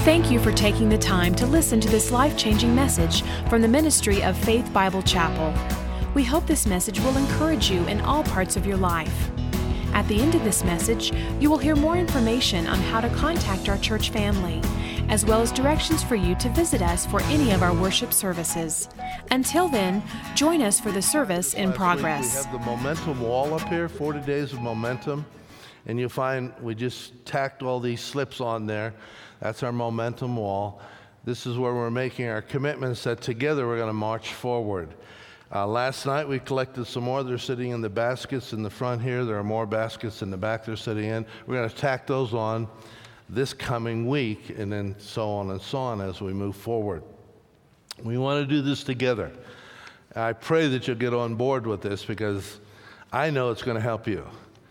Thank you for taking the time to listen to this life-changing message from the ministry of Faith Bible Chapel. We hope this message will encourage you in all parts of your life. At the end of this message, you will hear more information on how to contact our church family, as well as directions for you to visit us for any of our worship services. Until then, join us for the service in progress. We have the momentum wall up here, 40 days of momentum, and you'll find we just tacked all these slips on there. That's our momentum wall. This is where we're making our commitments that together we're going to march forward. Last night we collected some more. They're sitting in the baskets in the front here. There are more baskets in the back they're sitting in. We're going to tack those on this coming week, and then so on and so on as we move forward. We want to do this together. I pray that you'll get on board with this because I know it's going to help you.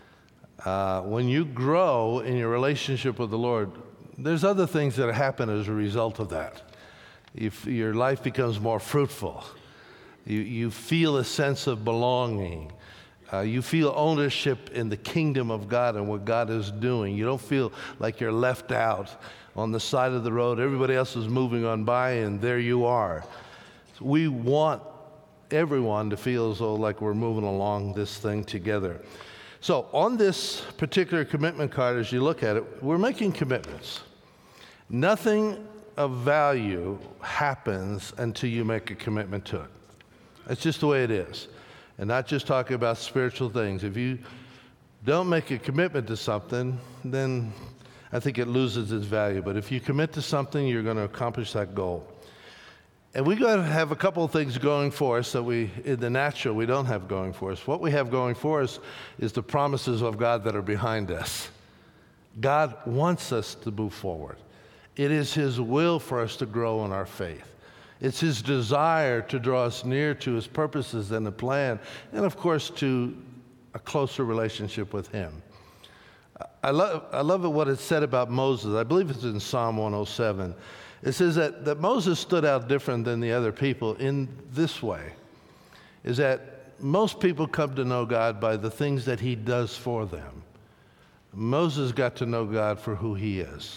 When you grow in your relationship with the Lord, there's other things that happen as a result of that. If your life becomes more fruitful, you feel a sense of belonging. You feel ownership in the kingdom of God and what God is doing. You don't feel like you're left out on the side of the road. Everybody else is moving on by, and there you are. So we want everyone to feel as though like we're moving along this thing together. So on this particular commitment card, as you look at it, we're making commitments. Nothing of value happens until you make a commitment to it. That's just the way it is. And not just talking about spiritual things. If you don't make a commitment to something, then I think it loses its value. But if you commit to something, you're going to accomplish that goal. And we got to have a couple of things going for us that in the natural, we don't have going for us. What we have going for us is the promises of God that are behind us. God wants us to move forward. It is His will for us to grow in our faith. It's His desire to draw us near to His purposes and the plan, and of course to a closer relationship with Him. I love what it said about Moses. I believe it's in Psalm 107. It says that Moses stood out different than the other people in this way, is that most people come to know God by the things that He does for them. Moses got to know God for who He is.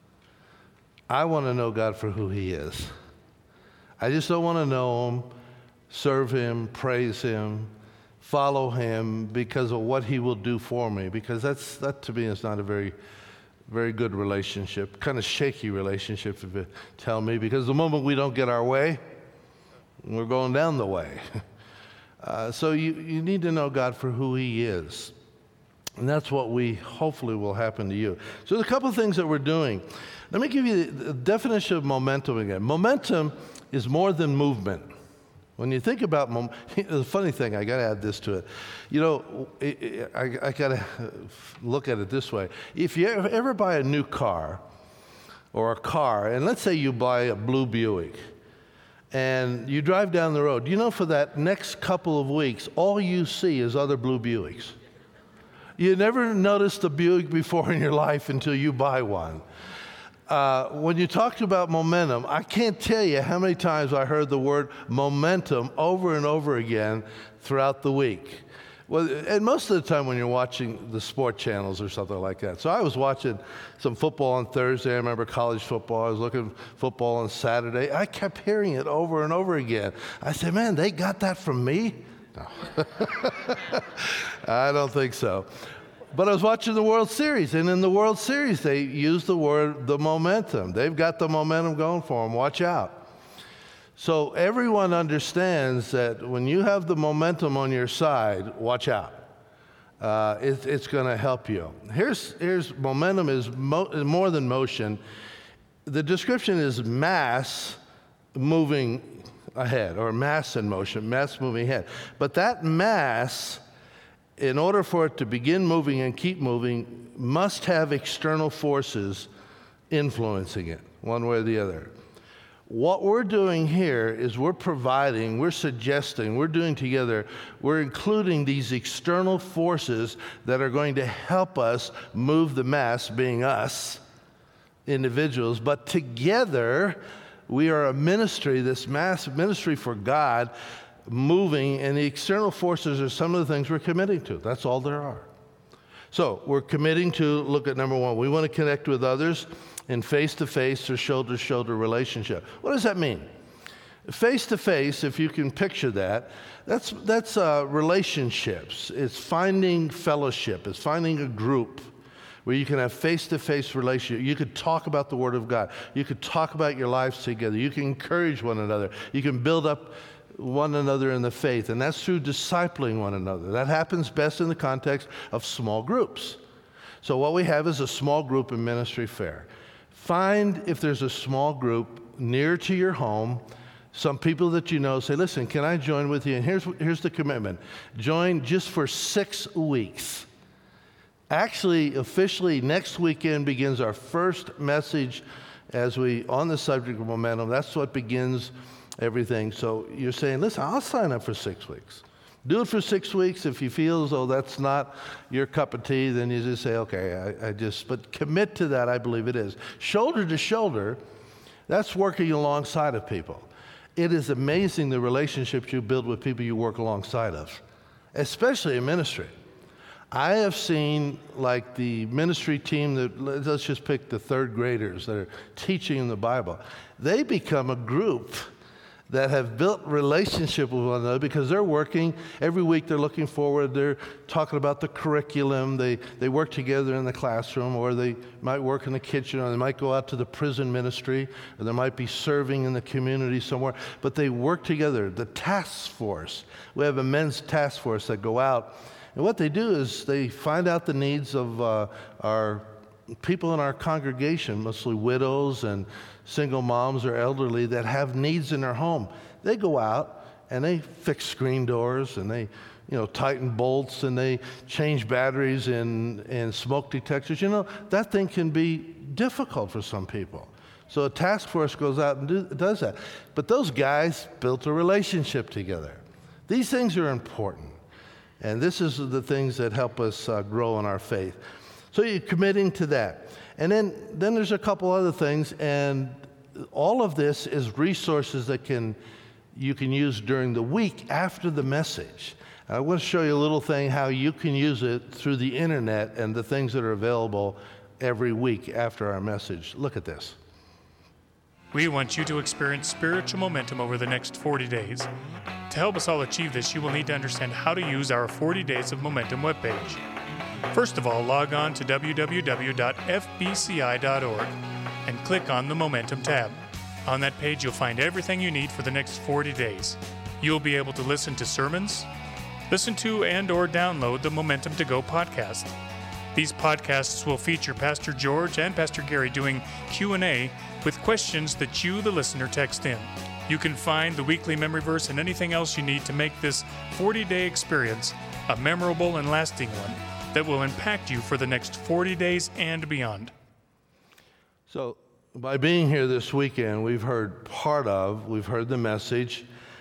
I want to know God for who He is. I just don't want to know Him, serve Him, praise Him, follow Him because of what He will do for me, because that to me is not a very good relationship, kind of shaky relationship, if you tell me, because the moment we don't get our way, we're going down the way. So you need to know God for who He is. And that's what hopefully will happen to you. So there's a couple of things that we're doing. Let me give you the definition of momentum again. Momentum is more than movement. When you think about the funny thing, I got to add this to it. You know, I got to look at it this way. If you ever buy a new car or a car, and let's say you buy a blue Buick, and you drive down the road, you know, for that next couple of weeks, all you see is other blue Buicks. You never noticed a Buick before in your life until you buy one. When you talked about momentum, I can't tell you how many times I heard the word momentum over and over again throughout the week. Well, and most of the time when you're watching the sport channels or something like that. So I was watching some football on Thursday. I remember college football. I was looking at football on Saturday. I kept hearing it over and over again. I said, man, they got that from me? No. I don't think so. But I was watching the World Series, and in the World Series, they use the momentum. They've got the momentum going for them. Watch out. So everyone understands that when you have the momentum on your side, watch out. It's going to help you. Here's momentum is more than motion. The description is mass moving ahead, or mass in motion, mass moving ahead. But that mass, in order for it to begin moving and keep moving, must have external forces influencing it, one way or the other. What we're doing here is we're suggesting, we're doing together, we're including these external forces that are going to help us move the mass, being us, individuals, but together we are a ministry, this mass ministry for God, moving, and the external forces are some of the things we're committing to. That's all there are. So we're committing to look at number one. We want to connect with others in face-to-face or shoulder-to-shoulder relationship. What does that mean? Face-to-face, if you can picture that, that's relationships. It's finding fellowship. It's finding a group where you can have face-to-face relationship. You could talk about the Word of God. You could talk about your lives together. You can encourage one another. You can build up one another in the faith, and that's through discipling one another. That happens best in the context of small groups. So what we have is a small group in Ministry Fair. Find if there's a small group near to your home, some people that you know, say, listen, can I join with you? And here's the commitment. Join just for 6 weeks. Actually, officially, next weekend begins our first message on the subject of momentum. That's what begins everything. So you're saying, listen, I'll sign up for 6 weeks. Do it for 6 weeks. If you feel as though that's not your cup of tea, then you just say, okay, but commit to that, I believe it is. Shoulder to shoulder, that's working alongside of people. It is amazing the relationships you build with people you work alongside of, especially in ministry. I have seen, like, the ministry team let's just pick the third graders that are teaching in the Bible. They become a group that have built relationship with one another because they're working every week. They're looking forward. They're talking about the curriculum. They work together in the classroom, or they might work in the kitchen, or they might go out to the prison ministry, or they might be serving in the community somewhere. But they work together. The task force. We have a men's task force that go out, and what they do is they find out the needs of our people in our congregation, mostly widows and single moms or elderly that have needs in their home. They go out and they fix screen doors, and they, tighten bolts, and they change batteries in smoke detectors. That thing can be difficult for some people. So a task force goes out and does that. But those guys built a relationship together. These things are important. And this is the things that help us grow in our faith. So you're committing to that. And then there's a couple other things, and all of this is resources that you can use during the week after the message. I want to show you a little thing how you can use it through the internet and the things that are available every week after our message. Look at this. We want you to experience spiritual momentum over the next 40 days. To help us all achieve this, you will need to understand how to use our 40 Days of Momentum webpage. First of all, log on to www.fbci.org and click on the Momentum tab. On that page, you'll find everything you need for the next 40 days. You'll be able to listen to sermons, listen to and/or download the Momentum to Go podcast. These podcasts will feature Pastor George and Pastor Gary doing Q&A with questions that you, the listener, text in. You can find the weekly memory verse and anything else you need to make this 40-day experience a memorable and lasting one that will impact you for the next 40 days and beyond. So by being here this weekend, we've heard the message,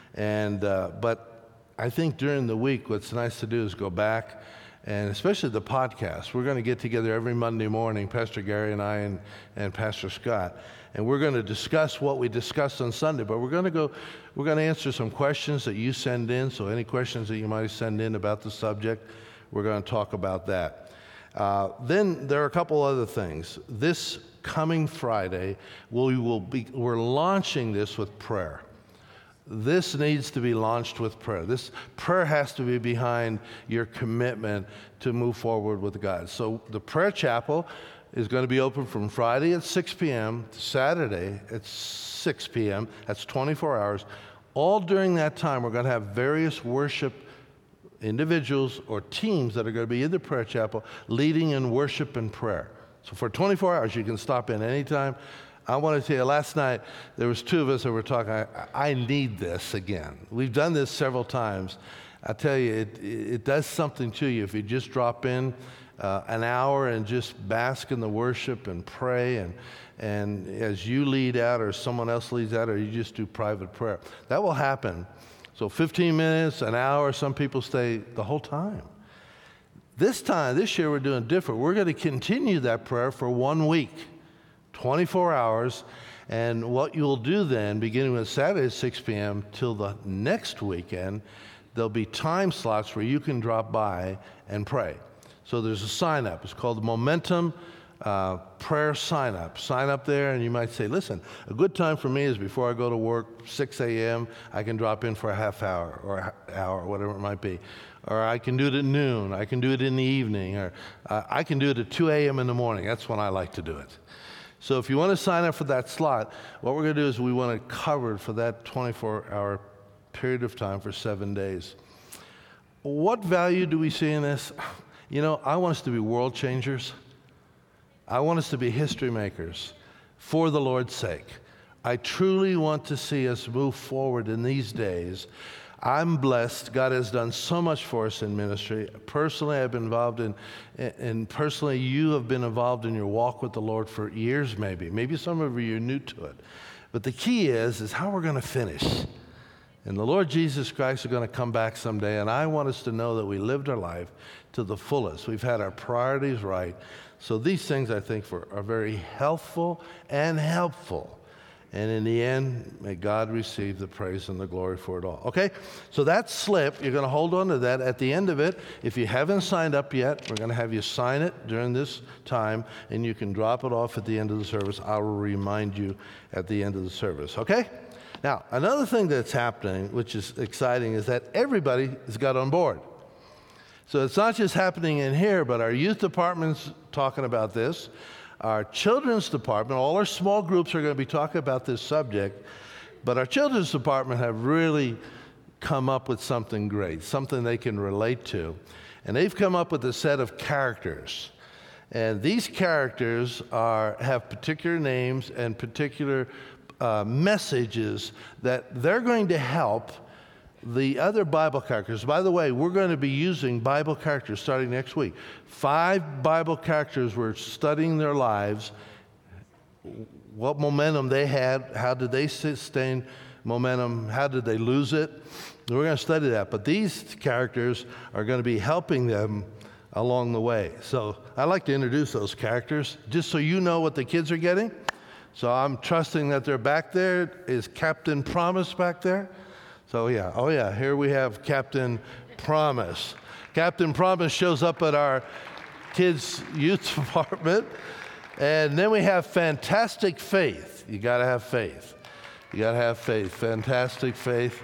but I think during the week, what's nice to do is go back, and especially the podcast. We're going to get together every Monday morning, Pastor Gary and I and Pastor Scott, and we're going to discuss what we discussed on Sunday, but we're going to answer some questions that you send in, so any questions that you might send in about the subject, we're going to talk about that. Then there are a couple other things. This coming Friday, we're launching this with prayer. This needs to be launched with prayer. This prayer has to be behind your commitment to move forward with God. So the prayer chapel is going to be open from Friday at 6 p.m. to Saturday at 6 p.m. That's 24 hours. All during that time, we're going to have various worship individuals or teams that are going to be in the prayer chapel leading in worship and prayer. So for 24 hours, you can stop in anytime. I want to tell you, last night, there was two of us that were talking. I need this again. We've done this several times. I tell you, it does something to you if you just drop in an hour and just bask in the worship and pray, and as you lead out or someone else leads out, or you just do private prayer. That will happen. So 15 minutes, an hour, some people stay the whole time. This year, we're doing different. We're going to continue that prayer for 1 week. 24 hours, and what you'll do then, beginning with Saturday at 6 p.m. till the next weekend, there'll be time slots where you can drop by and pray. So there's a sign up. It's called the Momentum Prayer Sign Up. Sign up there, and you might say, listen, a good time for me is before I go to work, 6 a.m., I can drop in for a half hour or an hour, whatever it might be. Or I can do it at noon. I can do it in the evening. Or I can do it at 2 a.m. in the morning. That's when I like to do it. So if you want to sign up for that slot, what we're going to do is we want it covered for that 24-hour period of time for 7 days. What value do we see in this? You know, I want us to be world changers. I want us to be history makers for the Lord's sake. I truly want to see us move forward in these days. I'm blessed. God has done so much for us in ministry. Personally, I've been involved and personally, you have been involved in your walk with the Lord for years, maybe. Maybe some of you are new to it. But the key is how we're going to finish. And the Lord Jesus Christ is going to come back someday, and I want us to know that we lived our life to the fullest. We've had our priorities right. So these things, I think, are very healthful and helpful. And in the end, may God receive the praise and the glory for it all. Okay? So that slip, you're going to hold on to that. At the end of it, if you haven't signed up yet, we're going to have you sign it during this time, and you can drop it off at the end of the service. I will remind you at the end of the service. Okay? Now, another thing that's happening, which is exciting, is that everybody has got on board. So it's not just happening in here, but our youth department's talking about this. Our children's department, all our small groups are going to be talking about this subject, but our children's department have really come up with something great, something they can relate to. And they've come up with a set of characters. And these characters have particular names and particular messages that they're going to help the other Bible characters. By the way, we're going to be using Bible characters starting next week. 5 Bible characters, we're studying their lives, what momentum they had, how did they sustain momentum, how did they lose it. We're going to study that, but these characters are going to be helping them along the way. So I'd like to introduce those characters, just so you know what the kids are getting. So I'm trusting that they're back there. Is Captain Promise back there? So here we have Captain Promise. Captain Promise shows up at our kids' youth department. And then we have Fantastic Faith. You got to have faith. You got to have faith. Fantastic Faith.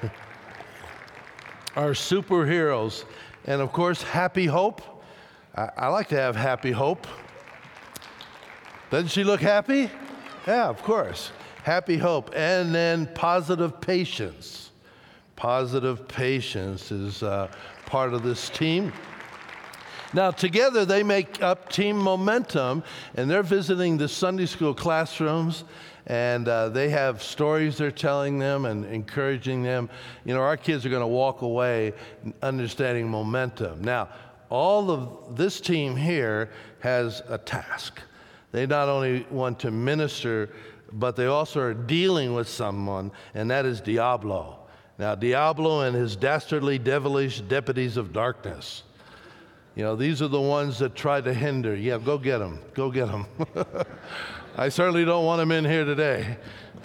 Our superheroes. And of course, Happy Hope. I like to have Happy Hope. Doesn't she look happy? Yeah, of course. Happy Hope. And then Positive Patience. Positive Patience is part of this team. Now, together they make up Team Momentum, and they're visiting the Sunday school classrooms, and they have stories they're telling them and encouraging them. You know, our kids are going to walk away understanding momentum. Now, all of this team here has a task. They not only want to minister, but they also are dealing with someone, and that is Diablo. Now, Diablo and his dastardly, devilish deputies of darkness. You know, these are the ones that try to hinder. Yeah, go get them. Go get them. I certainly don't want them in here today.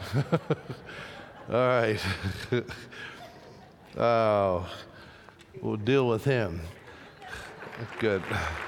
All right. Oh, we'll deal with him. Good.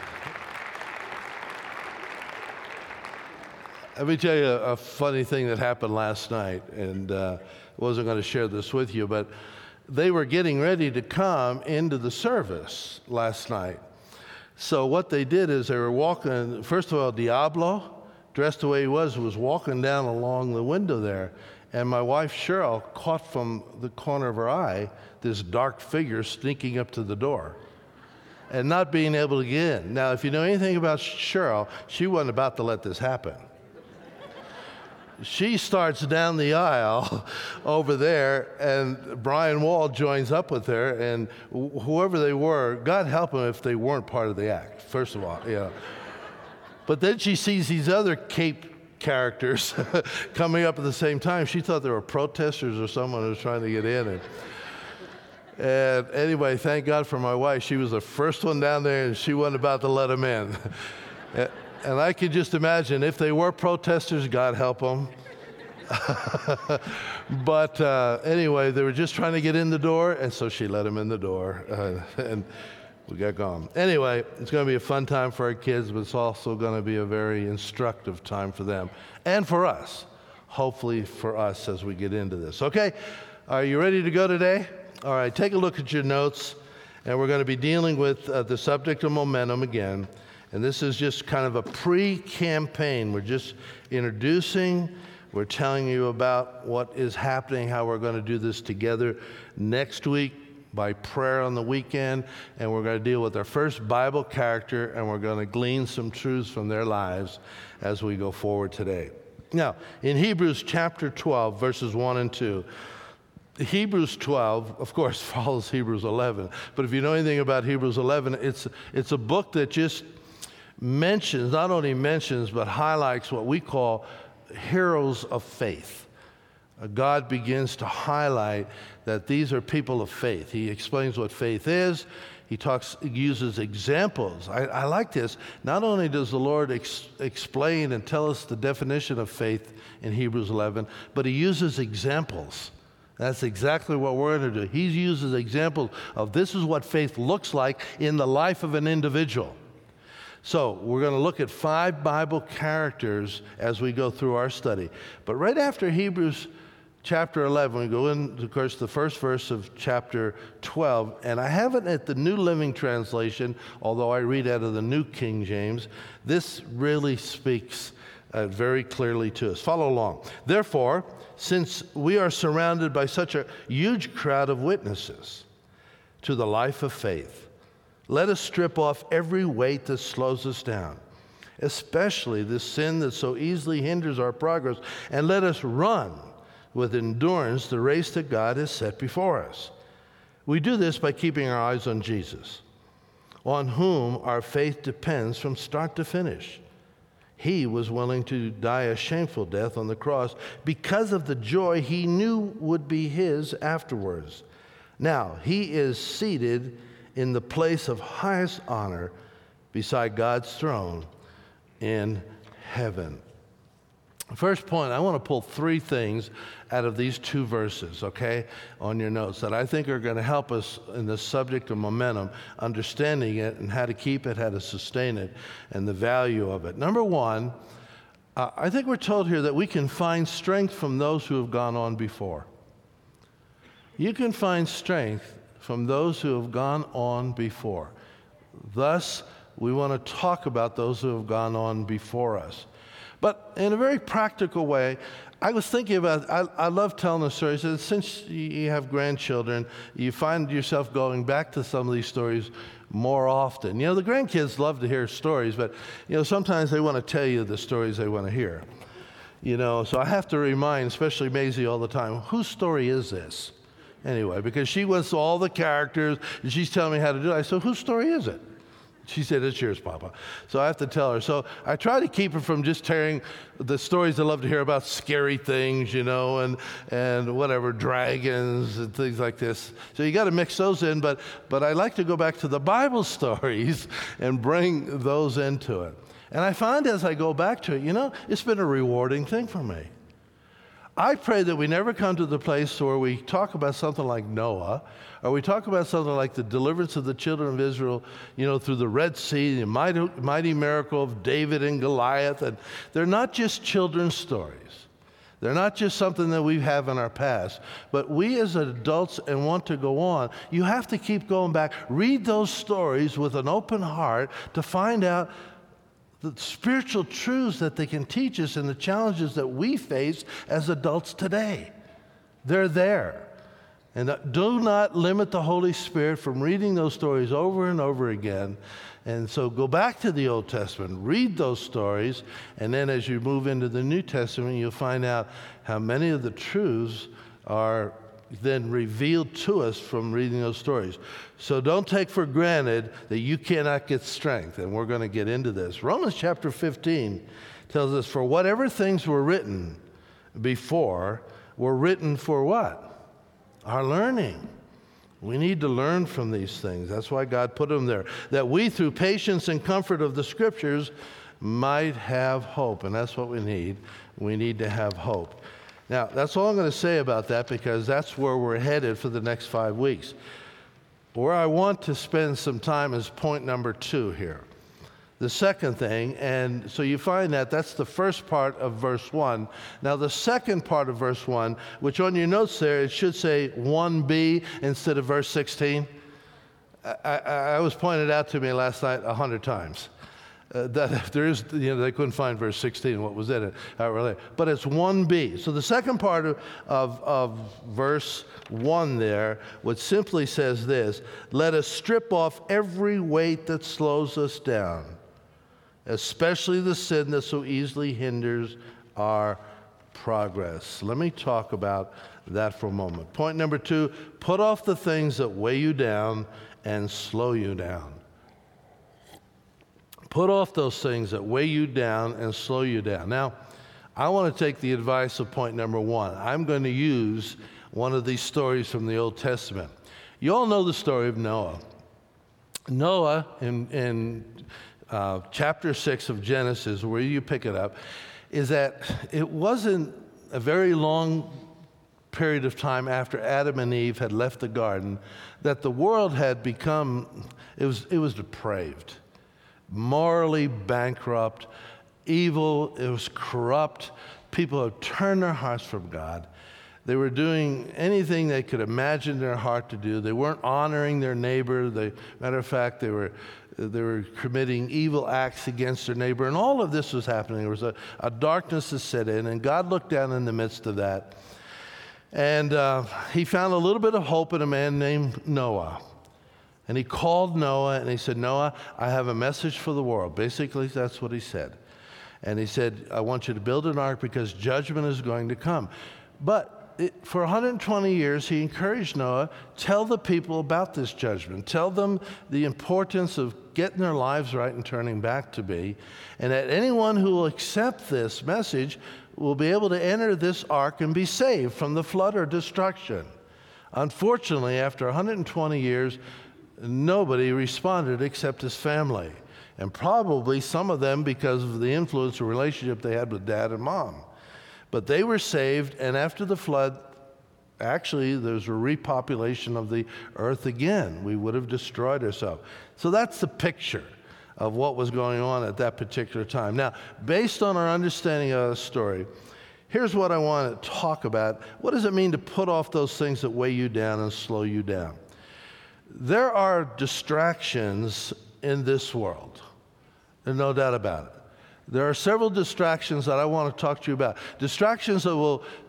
Let me tell you a funny thing that happened last night, and wasn't going to share this with you, but they were getting ready to come into the service last night. So what they did is they were walking, first of all, Diablo, dressed the way he was walking down along the window there, and my wife Cheryl caught from the corner of her eye this dark figure sneaking up to the door and not being able to get in. Now, if you know anything about Cheryl, she wasn't about to let this happen. She starts down the aisle over there, and Brian Wall joins up with her, and whoever they were, God help them if they weren't part of the act, first of all. Yeah. But then she sees these other Cape characters coming up at the same time. She thought they were protesters or someone who was trying to get in. And anyway, thank God for my wife. She was the first one down there, and she wasn't about to let them in. And I could just imagine if they were protesters, God help them. But anyway, they were just trying to get in the door, and so she let them in the door. And we got gone. Anyway, it's going to be a fun time for our kids, but it's also going to be a very instructive time for them and for us, hopefully for us as we get into this. Okay, are you ready to go today? All right, take a look at your notes, and we're going to be dealing with the subject of momentum again. And this is just kind of a pre-campaign. We're just introducing, we're telling you about what is happening, how we're going to do this together next week by prayer on the weekend, and we're going to deal with our first Bible character, and we're going to glean some truths from their lives as we go forward today. Now, in Hebrews chapter 12, verses 1 and 2, Hebrews 12, of course, follows Hebrews 11. But if you know anything about Hebrews 11, it's a book that just mentions, not only mentions, but highlights what we call heroes of faith. God begins to highlight that these are people of faith. He explains what faith is. He uses examples. I like this. Not only does the Lord explain and tell us the definition of faith in Hebrews 11, but he uses examples. That's exactly what we're going to do. He uses examples of this is what faith looks like in the life of an individual. So we're going to look at 5 Bible characters as we go through our study. But right after Hebrews chapter 11, we go in, of course, the first verse of chapter 12. And I have it at the New Living Translation, although I read out of the New King James. This really speaks very clearly to us. Follow along. Therefore, since we are surrounded by such a huge crowd of witnesses to the life of faith, let us strip off every weight that slows us down, especially the sin that so easily hinders our progress, and let us run with endurance the race that God has set before us. We do this by keeping our eyes on Jesus, on whom our faith depends from start to finish. He was willing to die a shameful death on the cross because of the joy he knew would be his afterwards. Now, he is seated in the place of highest honor beside God's throne in heaven. First point, I want to pull 3 things out of these 2 verses, okay, on your notes that I think are going to help us in the subject of momentum, understanding it and how to keep it, how to sustain it, and the value of it. Number 1, I think we're told here that we can find strength from those who have gone on before. You can find strength from those who have gone on before. Thus, we want to talk about those who have gone on before us. But in a very practical way, I was thinking about, I love telling the stories. Since you have grandchildren, you find yourself going back to some of these stories more often. You know, the grandkids love to hear stories, but, you know, sometimes they want to tell you the stories they want to hear. You know, so I have to remind, especially Maisie all the time, whose story is this? Anyway, because she wants all the characters, and she's telling me how to do it. I said, whose story is it? She said, it's yours, Papa. So I have to tell her. So I try to keep her from just telling the stories I love to hear about scary things, you know, and whatever, dragons and things like this. So you got to mix those in, but I like to go back to the Bible stories and bring those into it. And I find as I go back to it, you know, it's been a rewarding thing for me. I pray that we never come to the place where we talk about something like Noah, or we talk about something like the deliverance of the children of Israel, you know, through the Red Sea, the mighty miracle of David and Goliath. And they're not just children's stories. They're not just something that we have in our past. But we as adults and want to go on, you have to keep going back. Read those stories with an open heart to find out the spiritual truths that they can teach us and the challenges that we face as adults today. They're there. And do not limit the Holy Spirit from reading those stories over and over again. And so go back to the Old Testament, read those stories, and then as you move into the New Testament, you'll find out how many of the truths are then revealed to us from reading those stories. So don't take for granted that you cannot get strength, and we're going to get into this. Romans chapter 15 tells us, for whatever things were written before were written for what? Our learning. We need to learn from these things. That's why God put them there, that we through patience and comfort of the Scriptures might have hope, and that's what we need. We need to have hope. Now, that's all I'm going to say about that because that's where we're headed for the next 5 weeks. Where I want to spend some time is point number 2 here. The second thing, and so you find that's the first part of verse 1. Now the second part of verse 1, which on your notes there, it should say 1b instead of verse 16. I was pointed out to me last night 100 times. That if there is, they couldn't find verse 16, what was in it. But it's 1b. So the second part of verse 1 there, what simply says this: let us strip off every weight that slows us down, especially the sin that so easily hinders our progress. Let me talk about that for a moment. Point number 2, put off the things that weigh you down and slow you down. Put off those things that weigh you down and slow you down. Now, I want to take the advice of point number 1. I'm going to use one of these stories from the Old Testament. You all know the story of Noah. Noah, in chapter 6 of Genesis, where you pick it up, is that it wasn't a very long period of time after Adam and Eve had left the garden that the world had become, it was depraved, morally bankrupt, evil, it was corrupt. People had turned their hearts from God. They were doing anything they could imagine their heart to do. They weren't honoring their neighbor. Matter of fact, they were committing evil acts against their neighbor, and all of this was happening. There was a darkness that set in, and God looked down in the midst of that, and he found a little bit of hope in a man named Noah. And he called Noah, and he said, Noah, I have a message for the world. Basically, that's what he said. And he said, I want you to build an ark because judgment is going to come. But for 120 years, he encouraged Noah, tell the people about this judgment. Tell them the importance of getting their lives right and turning back to me. And that anyone who will accept this message will be able to enter this ark and be saved from the flood or destruction. Unfortunately, after 120 years, nobody responded except his family. And probably some of them because of the influence or relationship they had with dad and mom. But they were saved, and after the flood, actually, there's a repopulation of the earth again. We would have destroyed ourselves. So that's the picture of what was going on at that particular time. Now, based on our understanding of the story, here's what I want to talk about. What does it mean to put off those things that weigh you down and slow you down? There are distractions in this world. There's no doubt about it. There are several distractions that I want to talk to you about. Distractions that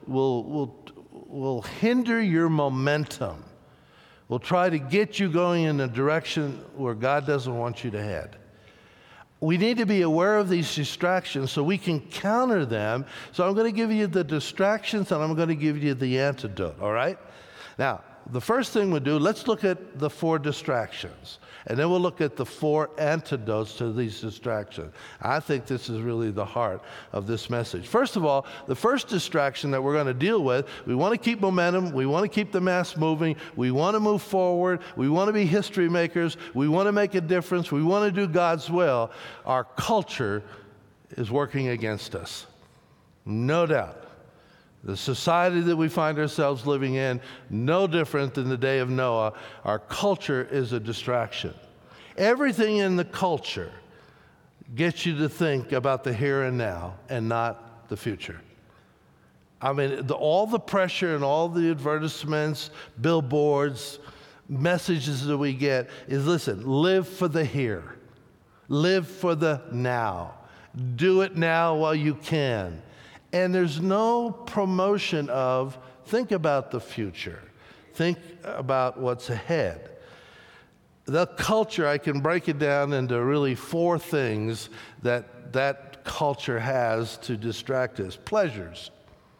will hinder your momentum, will try to get you going in a direction where God doesn't want you to head. We need to be aware of these distractions so we can counter them. So I'm going to give you the distractions and I'm going to give you the antidote, all right? Now, the first thing we'll do, let's look at the 4 distractions. And then we'll look at the 4 antidotes to these distractions. I think this is really the heart of this message. First of all, the first distraction that we're going to deal with, we want to keep momentum. We want to keep the mass moving. We want to move forward. We want to be history makers. We want to make a difference. We want to do God's will. Our culture is working against us. No doubt. The society that we find ourselves living in, no different than the day of Noah, our culture is a distraction. Everything in the culture gets you to think about the here and now and not the future. I mean, all the pressure and all the advertisements, billboards, messages that we get is, listen, live for the here. Live for the now. Do it now while you can. And there's no promotion of think about the future. Think about what's ahead. The culture, I can break it down into really 4 things that culture has to distract us. Pleasures,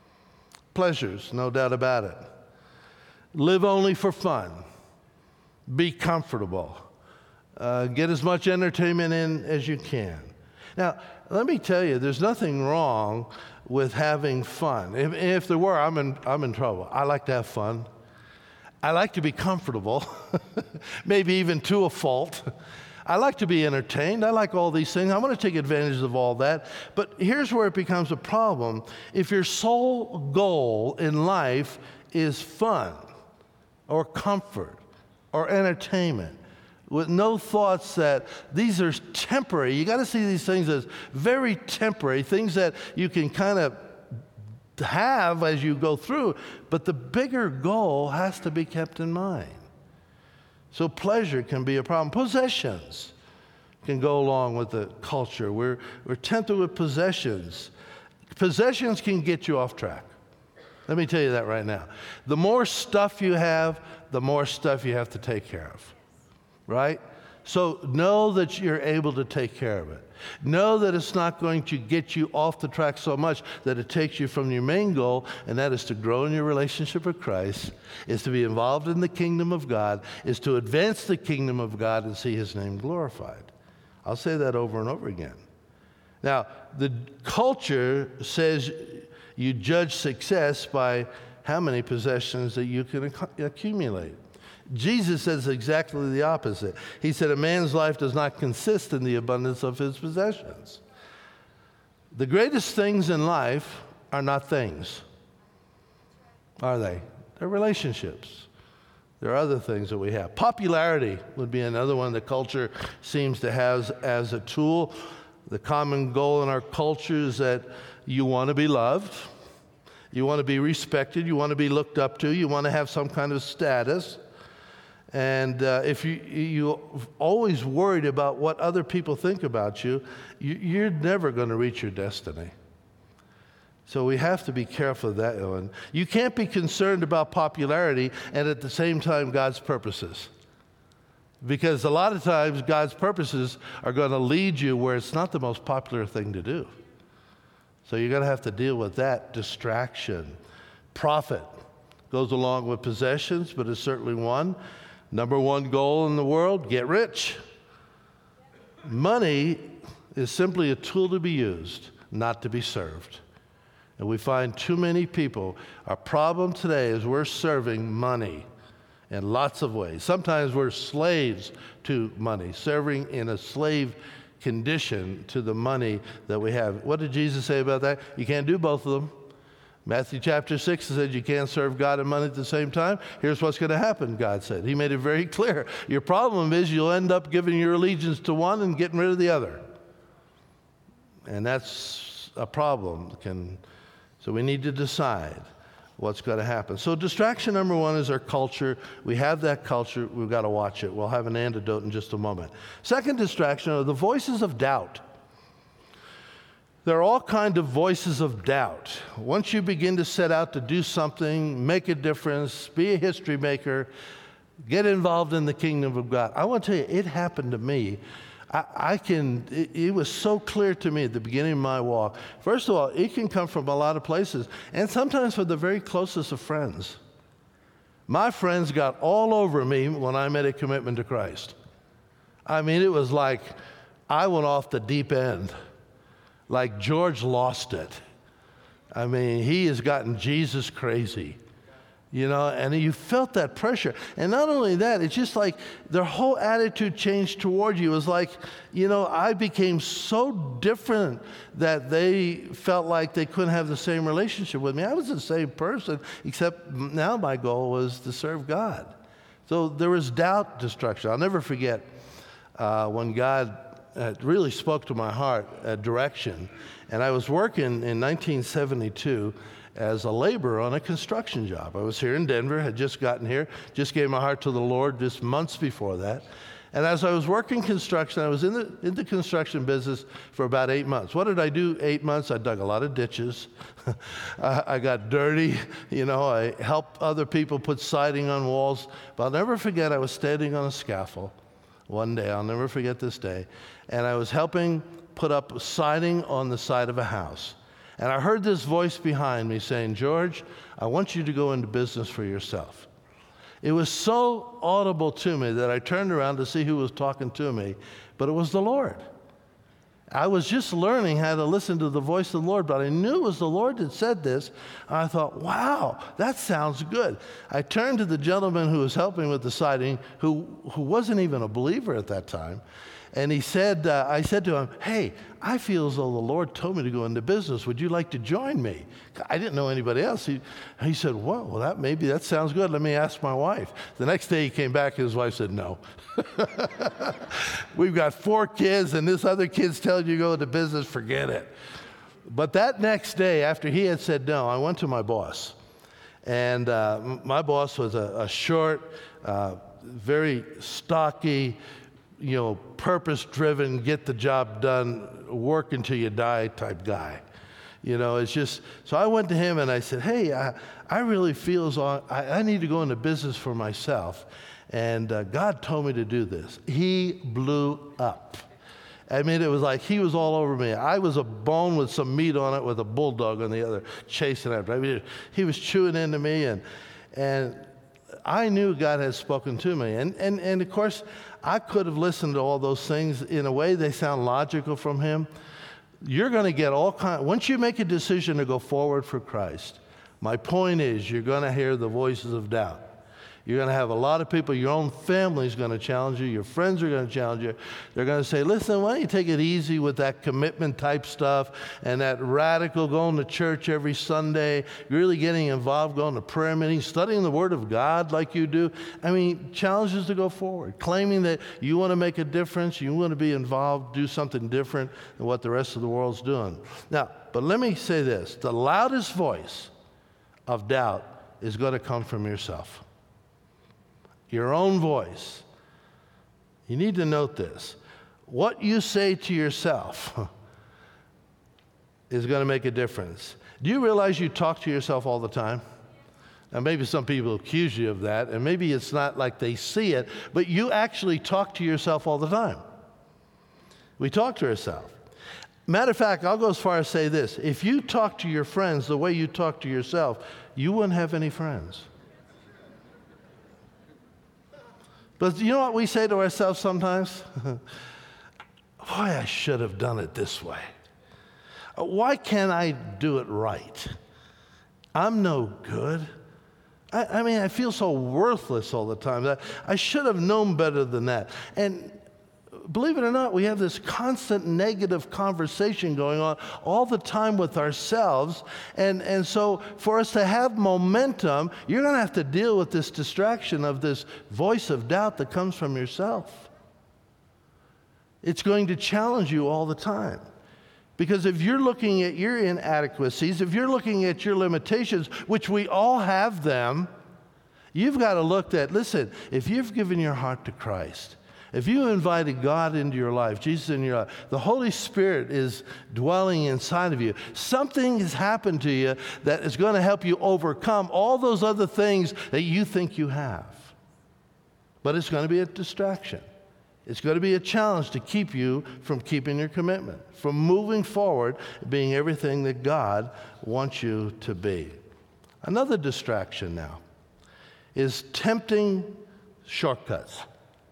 no doubt about it. Live only for fun. Be comfortable. Get as much entertainment in as you can. Now, let me tell you, there's nothing wrong with having fun. If there were, I'm in trouble. I like to have fun. I like to be comfortable, maybe even to a fault. I like to be entertained. I like all these things. I want to take advantage of all that. But here's where it becomes a problem. If your sole goal in life is fun or comfort or entertainment, with no thoughts that these are temporary. You got to see these things as very temporary, things that you can kind of have as you go through, but the bigger goal has to be kept in mind. So pleasure can be a problem. Possessions can go along with the culture. We're tempted with possessions. Possessions can get you off track. Let me tell you that right now. The more stuff you have, the more stuff you have to take care of, right? So know that you're able to take care of it. Know that it's not going to get you off the track so much that it takes you from your main goal, and that is to grow in your relationship with Christ, is to be involved in the kingdom of God, is to advance the kingdom of God and see His name glorified. I'll say that over and over again. Now, the culture says you judge success by how many possessions that you can accumulate. Jesus says exactly the opposite. He said, a man's life does not consist in the abundance of his possessions. The greatest things in life are not things, are they? They're relationships. There are other things that we have. Popularity would be another one the culture seems to have as a tool. The common goal in our culture is that you want to be loved, you want to be respected, you want to be looked up to, you want to have some kind of status. And if you're always worried about what other people think about you, you're never going to reach your destiny. So we have to be careful of that one. You can't be concerned about popularity and at the same time God's purposes. Because a lot of times God's purposes are going to lead you where it's not the most popular thing to do. So you're going to have to deal with that distraction. Profit goes along with possessions, but it's certainly one. Number one goal in the world, get rich. Money is simply a tool to be used, not to be served. And we find too many people, our problem today is we're serving money in lots of ways. Sometimes we're slaves to money, serving in a slave condition to the money that we have. What did Jesus say about that? You can't do both of them. Matthew chapter 6 said you can't serve God and money at the same time. Here's what's going to happen, God said. He made it very clear. Your problem is you'll end up giving your allegiance to one and getting rid of the other. And that's a problem. So we need to decide what's going to happen. So distraction number one is our culture. We have that culture. We've got to watch it. We'll have an antidote in just a moment. Second distraction are the voices of doubt. There are all kinds of voices of doubt. Once you begin to set out to do something, make a difference, be a history maker, get involved in the kingdom of God. I want to tell you, it happened to me. It was so clear to me at the beginning of my walk. First of all, it can come from a lot of places, and sometimes from the very closest of friends. My friends got all over me when I made a commitment to Christ. I mean, it was like I went off the deep end. Like George lost it. I mean, he has gotten Jesus crazy, and you felt that pressure. And not only that, it's just like their whole attitude changed toward you. It was like, I became so different that they felt like they couldn't have the same relationship with me. I was the same person, except now my goal was to serve God. So there was doubt, destruction. I'll never forget when God really spoke to my heart, direction. And I was working in 1972 as a laborer on a construction job. I was here in Denver, had just gotten here, just gave my heart to the Lord just months before that. And as I was working construction, I was in the construction business for about 8 months. What did I do 8 months? I dug a lot of ditches. I got dirty. I helped other people put siding on walls. But I'll never forget, I was standing on a scaffold one day. I'll never forget this day. And I was helping put up siding on the side of a house. And I heard this voice behind me saying, George, I want you to go into business for yourself. It was so audible to me that I turned around to see who was talking to me, but it was the Lord. I was just learning how to listen to the voice of the Lord, but I knew it was the Lord that said this. I thought, wow, that sounds good. I turned to the gentleman who was helping with the siding, who wasn't even a believer at that time. And he said, I said to him, hey, I feel as though the Lord told me to go into business. Would you like to join me? I didn't know anybody else. He said, well, that sounds good. Let me ask my wife. The next day he came back and his wife said, no. We've got 4 kids and this other kid's telling you to go into business, forget it. But that next day, after he had said no, I went to my boss. And my boss was a short, very stocky, purpose-driven, get the job done, work until you die type guy. It's just, so I went to him and I said, hey, I really feel as though I need to go into business for myself. And God told me to do this. He blew up. I mean, it was like he was all over me. I was a bone with some meat on it with a bulldog on the other chasing after. I mean, he was chewing into me, and I knew God had spoken to me. And of course, I could have listened to all those things. In a way, they sound logical from him. You're going to get all kinds. Once you make a decision to go forward for Christ, my point is you're going to hear the voices of doubt. You're going to have a lot of people, your own family is going to challenge you, your friends are going to challenge you. They're going to say, listen, why don't you take it easy with that commitment type stuff and that radical going to church every Sunday, really getting involved, going to prayer meetings, studying the Word of God like you do. I mean, challenges to go forward, claiming that you want to make a difference, you want to be involved, do something different than what the rest of the world's doing. Now, but let me say this, the loudest voice of doubt is going to come from yourself. Your own voice. You need to note this. What you say to yourself is going to make a difference. Do you realize you talk to yourself all the time? Now, maybe some people accuse you of that, and maybe it's not like they see it, but you actually talk to yourself all the time. We talk to ourselves. Matter of fact, I'll go as far as say this. If you talk to your friends the way you talk to yourself, you wouldn't have any friends. But you know what we say to ourselves sometimes? Boy, I should have done it this way. Why can't I do it right? I'm no good. I mean, I feel so worthless all the time. I should have known better than that. And believe it or not, we have this constant negative conversation going on all the time with ourselves. And so for us to have momentum, you're going to have to deal with this distraction of this voice of doubt that comes from yourself. It's going to challenge you all the time. Because if you're looking at your inadequacies, if you're looking at your limitations, which we all have them, you've got to look at, listen, if you've given your heart to Christ, if you invited God into your life, Jesus in your life, the Holy Spirit is dwelling inside of you. Something has happened to you that is going to help you overcome all those other things that you think you have. But it's going to be a distraction. It's going to be a challenge to keep you from keeping your commitment, from moving forward, being everything that God wants you to be. Another distraction now is tempting shortcuts.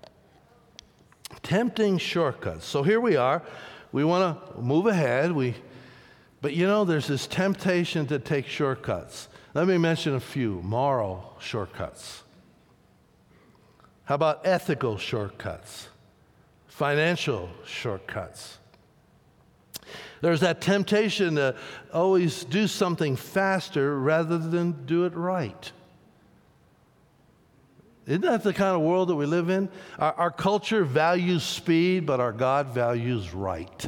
Tempting shortcuts. So here we are. We want to move ahead. But there's this temptation to take shortcuts. Let me mention a few. Moral shortcuts. How about ethical shortcuts? Financial shortcuts. There's that temptation to always do something faster rather than do it right. Isn't that the kind of world that we live in? Our culture values speed, but our God values right.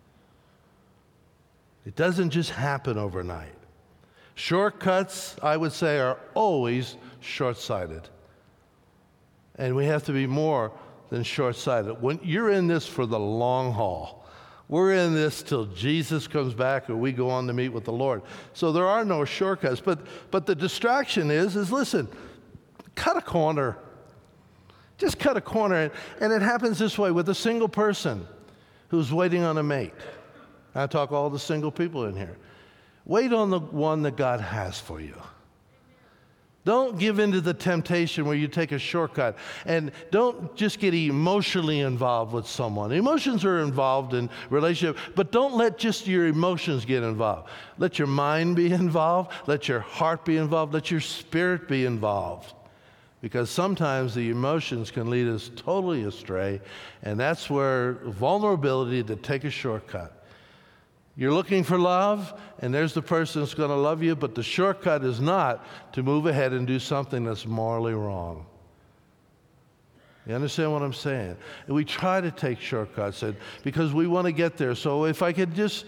It doesn't just happen overnight. Shortcuts, I would say, are always short-sighted. And we have to be more than short-sighted. When you're in this for the long haul, we're in this till Jesus comes back or we go on to meet with the Lord. So there are no shortcuts. But the distraction is listen, cut a corner. Just cut a corner. And it happens this way with a single person who's waiting on a mate. I talk all the single people in here. Wait on the one that God has for you. Don't give in to the temptation where you take a shortcut. And don't just get emotionally involved with someone. Emotions are involved in relationship, but don't let just your emotions get involved. Let your mind be involved. Let your heart be involved. Let your spirit be involved. Because sometimes the emotions can lead us totally astray, and that's where vulnerability to take a shortcut. You're looking for love, and there's the person that's going to love you, but the shortcut is not to move ahead and do something that's morally wrong. You understand what I'm saying? And we try to take shortcuts because we want to get there. So if I could just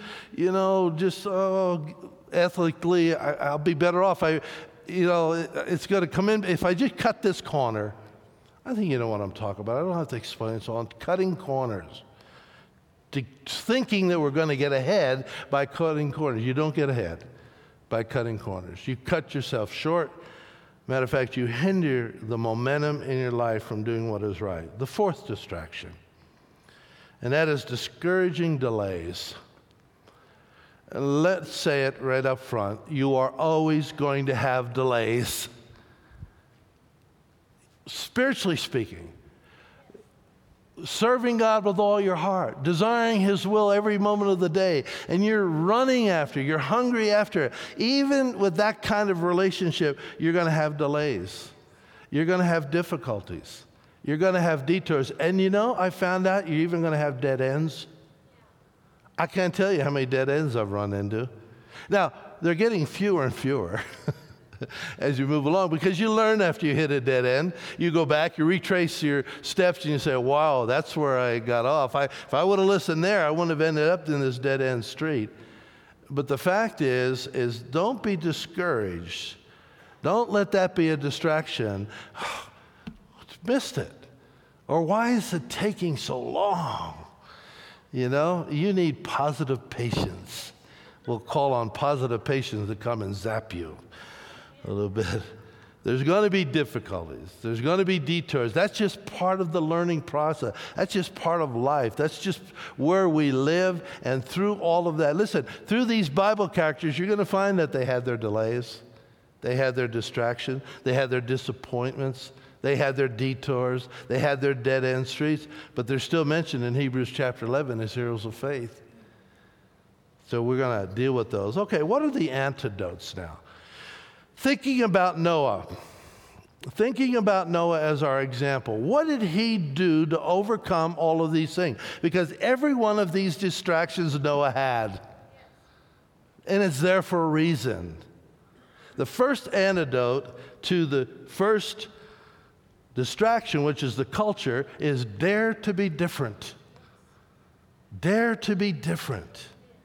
ethically, I'll be better off. It's going to come in. If I just cut this corner, I think you know what I'm talking about. I don't have to explain it. So I'm cutting corners. Thinking that we're going to get ahead by cutting corners. You don't get ahead by cutting corners. You cut yourself short. Matter of fact, you hinder the momentum in your life from doing what is right. The fourth distraction, and that is discouraging delays. And let's say it right up front. You are always going to have delays. Spiritually speaking, serving God with all your heart, desiring His will every moment of the day, and you're running after, you're hungry after it. Even with that kind of relationship, you're going to have delays. You're going to have difficulties. You're going to have detours. And I found out you're even going to have dead ends. I can't tell you how many dead ends I've run into. Now, they're getting fewer and fewer. As you move along, because you learn after you hit a dead end. You go back, you retrace your steps, and you say, wow, that's where I got off. If I would have listened there, I wouldn't have ended up in this dead-end street. But the fact is don't be discouraged. Don't let that be a distraction. Missed it. Or why is it taking so long? You need positive patience. We'll call on positive patience to come and zap you a little bit. There's going to be difficulties. There's going to be detours. That's just part of the learning process. That's just part of life. That's just where we live. And through all of that, listen, through these Bible characters, you're going to find that they had their delays. They had their distractions. They had their disappointments. They had their detours. They had their dead-end streets. But they're still mentioned in Hebrews chapter 11 as heroes of faith. So we're going to deal with those. Okay, what are the antidotes now? Thinking about Noah as our example, what did he do to overcome all of these things? Because every one of these distractions Noah had, and it's there for a reason. The first antidote to the first distraction, which is the culture, is dare to be different. Dare to be different.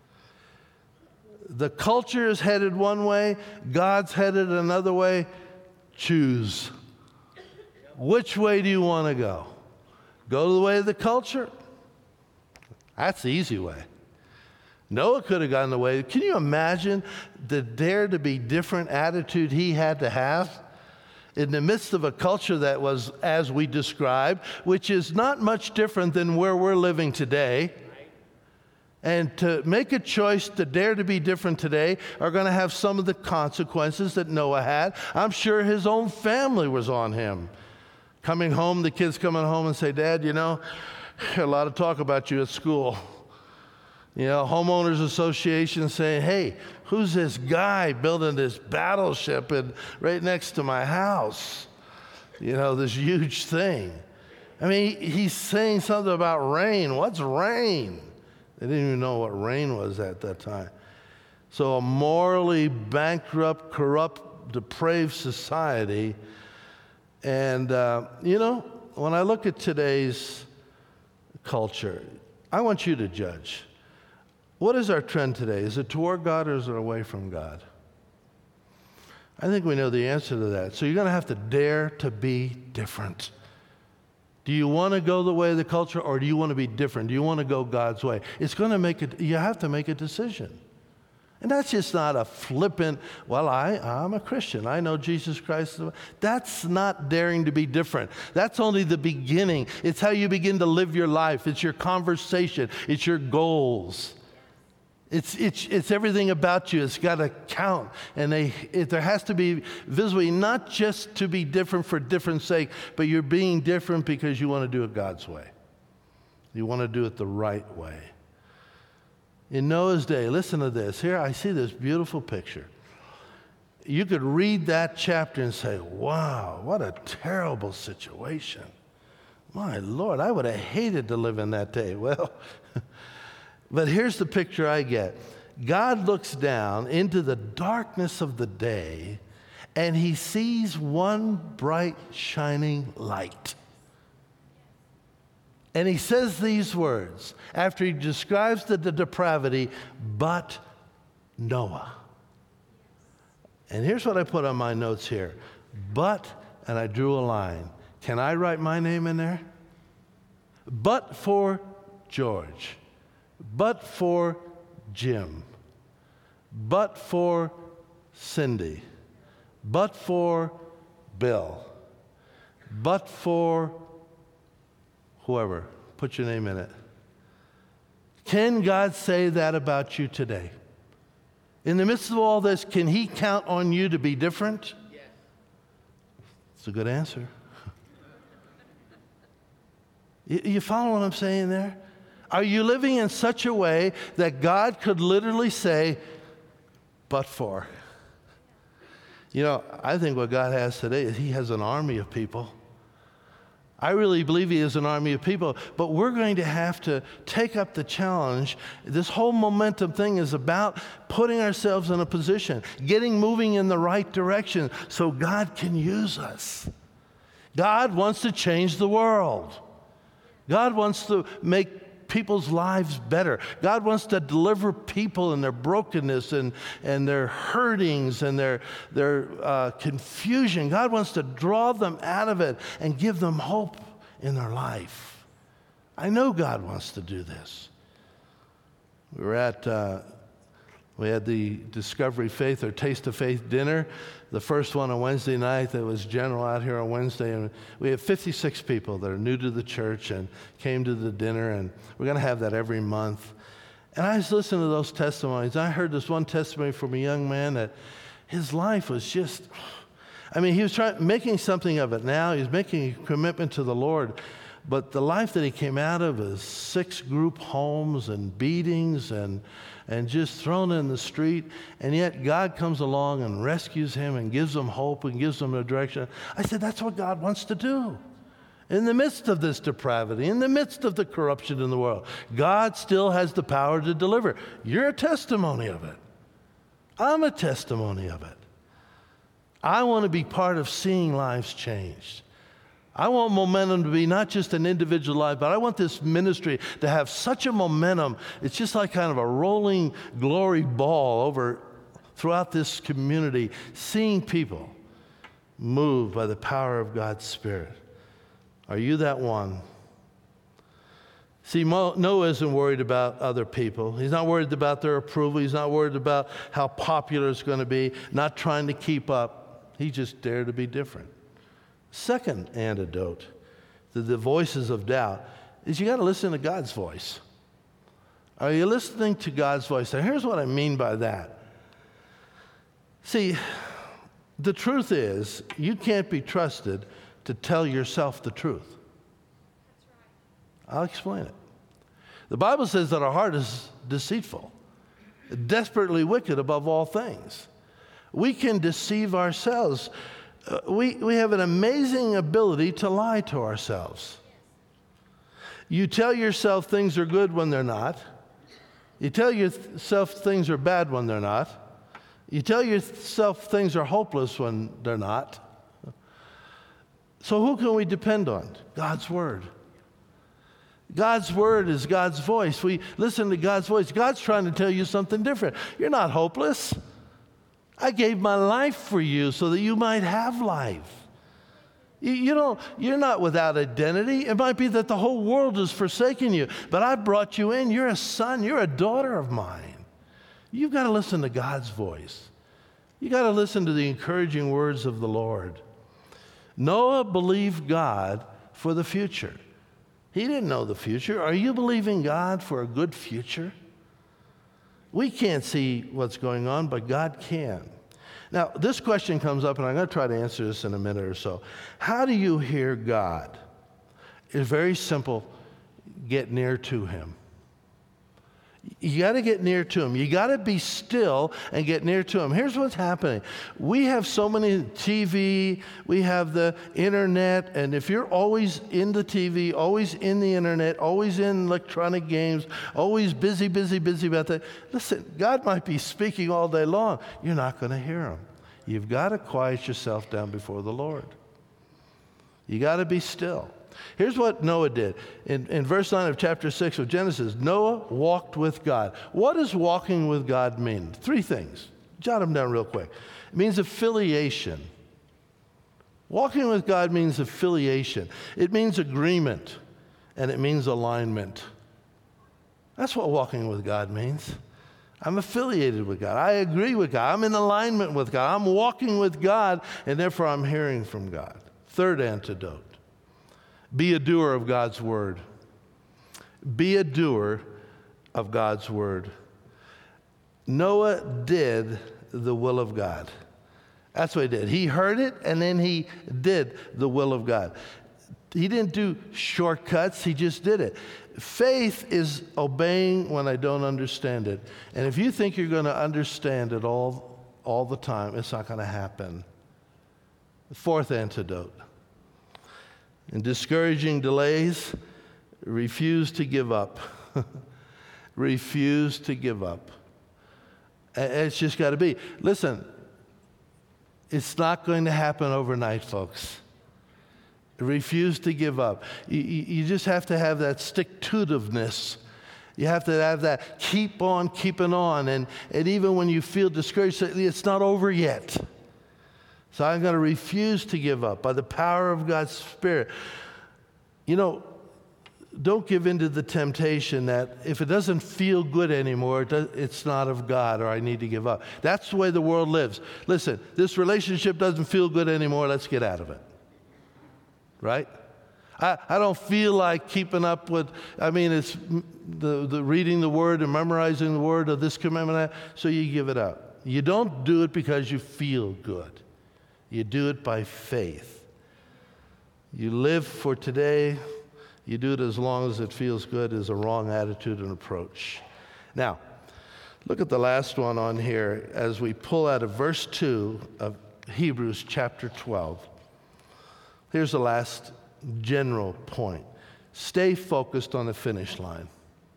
The culture is headed one way, God's headed another way. Choose. Which way do you want to go? Go the way of the culture? That's the easy way. Noah could have gone the way. Can you imagine the dare to be different attitude he had to have in the midst of a culture that was, as we described, which is not much different than where we're living today? And to make a choice to dare to be different today are going to have some of the consequences that Noah had. I'm sure his own family was on him. Coming home, the kids coming home and say, Dad, a lot of talk about you at school. Homeowners association saying, hey, who's this guy building this battleship right next to my house? This huge thing. I mean, he's saying something about rain. What's rain? They didn't even know what rain was at that time. So a morally bankrupt, corrupt, depraved society. And, when I look at today's culture, I want you to judge. What is our trend today? Is it toward God or is it away from God? I think we know the answer to that. So you're going to have to dare to be different. Do you want to go the way of the culture or do you want to be different? Do you want to go God's way? You have to make a decision. And that's just not a flippant, I'm a Christian. I know Jesus Christ. That's not daring to be different. That's only the beginning. It's how you begin to live your life. It's your conversation. It's your goals. It's everything about you. It's got to count. And there has to be visibly, not just to be different for different sake, but you're being different because you want to do it God's way. You want to do it the right way. In Noah's day, listen to this. Here I see this beautiful picture. You could read that chapter and say, wow, what a terrible situation. My Lord, I would have hated to live in that day. Well, but here's the picture I get. God looks down into the darkness of the day, and he sees one bright, shining light. And he says these words after he describes the depravity, but Noah. And here's what I put on my notes here. But, and I drew a line. Can I write my name in there? But for George. But for Jim. But for Cindy. But for Bill. But for whoever. Put your name in it. Can God say that about you today? In the midst of all this, can he count on you to be different? Yes. It's a good answer. You follow what I'm saying there? Are you living in such a way that God could literally say, but for? You know, I think what God has today is he has an army of people. I really believe he is an army of people, but we're going to have to take up the challenge. This whole momentum thing is about putting ourselves in a position, getting moving in the right direction so God can use us. God wants to change the world. God wants to make people's lives better. God wants to deliver people in their brokenness and their hurtings and their confusion. God wants to draw them out of it and give them hope in their life. I know God wants to do this. We had the Discovery Faith or Taste of Faith dinner, the first one on Wednesday night that was general out here on Wednesday. And we have 56 people that are new to the church and came to the dinner, and we're going to have that every month. And I was listening to those testimonies. I heard this one testimony from a young man that his life was just, he was making something of it now. He was making a commitment to the Lord. But the life that he came out of is 6 group homes and beatings and just thrown in the street. And yet God comes along and rescues him and gives him hope and gives him a direction. I said, that's what God wants to do. In the midst of this depravity, in the midst of the corruption in the world, God still has the power to deliver. You're a testimony of it. I'm a testimony of it. I want to be part of seeing lives changed. I want momentum to be not just an individual life, but I want this ministry to have such a momentum. It's just like kind of a rolling glory ball over throughout this community, seeing people moved by the power of God's Spirit. Are you that one? See, Noah isn't worried about other people. He's not worried about their approval. He's not worried about how popular it's going to be, not trying to keep up. He just dared to be different. Second antidote to the voices of doubt is you got to listen to God's voice. Are you listening to God's voice? Now, here's what I mean by that. See, the truth is you can't be trusted to tell yourself the truth. I'll explain it. The Bible says that our heart is deceitful, desperately wicked above all things. We can deceive ourselves. We have an amazing ability to lie to ourselves. You tell yourself things are good when they're not. You tell yourself things are bad when they're not. You tell yourself things are hopeless when they're not. So who can we depend on? God's Word. God's Word is God's voice. We listen to God's voice. God's trying to tell you something different. You're not hopeless. I gave my life for you so that you might have life. You're not without identity. It might be that the whole world has forsaken you, but I brought you in. You're a son. You're a daughter of mine. You've got to listen to God's voice. You've got to listen to the encouraging words of the Lord. Noah believed God for the future. He didn't know the future. Are you believing God for a good future? We can't see what's going on, but God can. Now, this question comes up, and I'm going to try to answer this in a minute or so. How do you hear God? It's very simple. Get near to Him. You got to get near to Him. You got to be still and get near to Him. Here's what's happening. We have so many TV, we have the internet, and if you're always in the TV, always in the internet, always in electronic games, always busy about that, listen, God might be speaking all day long. You're not going to hear Him. You've got to quiet yourself down before the Lord. You got to be still. Here's what Noah did. In verse 9 of chapter 6 of Genesis, Noah walked with God. What does walking with God mean? 3 things. Jot them down real quick. It means affiliation. Walking with God means affiliation. It means agreement, and it means alignment. That's what walking with God means. I'm affiliated with God. I agree with God. I'm in alignment with God. I'm walking with God, and therefore I'm hearing from God. Third antidote. Be a doer of God's word. Be a doer of God's word. Noah did the will of God. That's what he did. He heard it, and then he did the will of God. He didn't do shortcuts. He just did it. Faith is obeying when I don't understand it. And if you think you're going to understand it all the time, it's not going to happen. The fourth antidote. In discouraging delays, refuse to give up. Refuse to give up. It's just got to be. Listen, it's not going to happen overnight, folks. Refuse to give up. You just have to have that stick-to-itiveness. You have to have that keep on keeping on. And even when you feel discouraged, it's not over yet. So I'm going to refuse to give up by the power of God's Spirit. You know, don't give in to the temptation that if it doesn't feel good anymore, it's not of God, or I need to give up. That's the way the world lives. Listen, this relationship doesn't feel good anymore. Let's get out of it. Right? I don't feel like keeping up with, it's the reading the Word and memorizing the Word of this commandment, so you give it up. You don't do it because you feel good. You do it by faith. You live for today. You do it as long as it feels good is a wrong attitude and approach. Now, look at the last one on here as we pull out of verse 2 of Hebrews chapter 12. Here's the last general point. Stay focused on the finish line.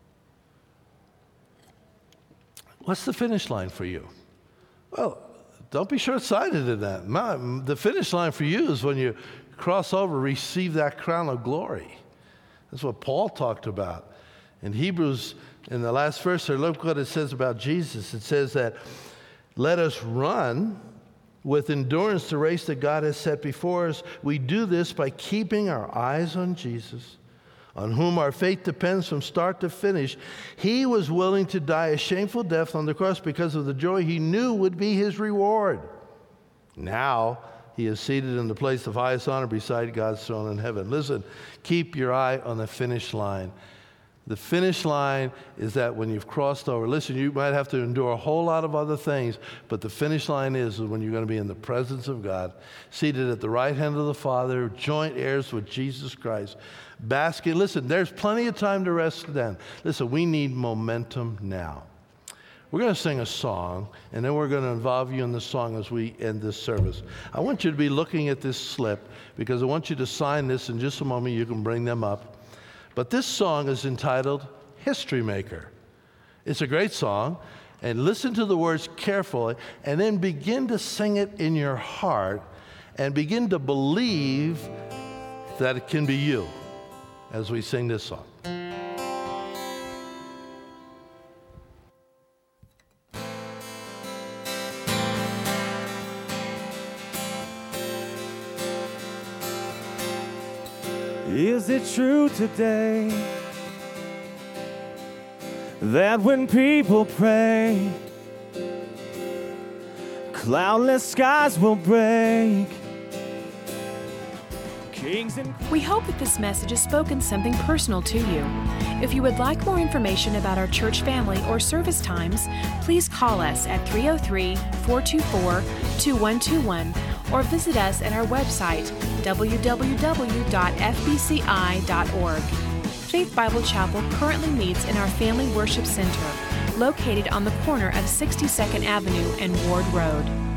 What's the finish line for you? Well, don't be short-sighted in that. The finish line for you is when you cross over, receive that crown of glory. That's what Paul talked about. In Hebrews, in the last verse there, look what it says about Jesus. It says that, let us run with endurance the race that God has set before us. We do this by keeping our eyes on Jesus, on whom our faith depends from start to finish. He was willing to die a shameful death on the cross because of the joy he knew would be his reward. Now he is seated in the place of highest honor beside God's throne in heaven. Listen, keep your eye on the finish line. The finish line is that when you've crossed over, listen, you might have to endure a whole lot of other things, but the finish line is when you're going to be in the presence of God, seated at the right hand of the Father, joint heirs with Jesus Christ, basking. Listen, there's plenty of time to rest then. Listen, we need momentum now. We're going to sing a song, and then we're going to involve you in the song as we end this service. I want you to be looking at this slip because I want you to sign this in just a moment. You can bring them up. But this song is entitled History Maker. It's a great song, and listen to the words carefully, and then begin to sing it in your heart, and begin to believe that it can be you as we sing this song. Is it true today that when people pray, cloudless skies will break? kings and We hope that this message has spoken something personal to you. If you would like more information about our church family or service times, please call us at 303-424-2121 or visit us at our website, www.fbci.org. Faith Bible Chapel currently meets in our Family Worship Center, located on the corner of 62nd Avenue and Ward Road.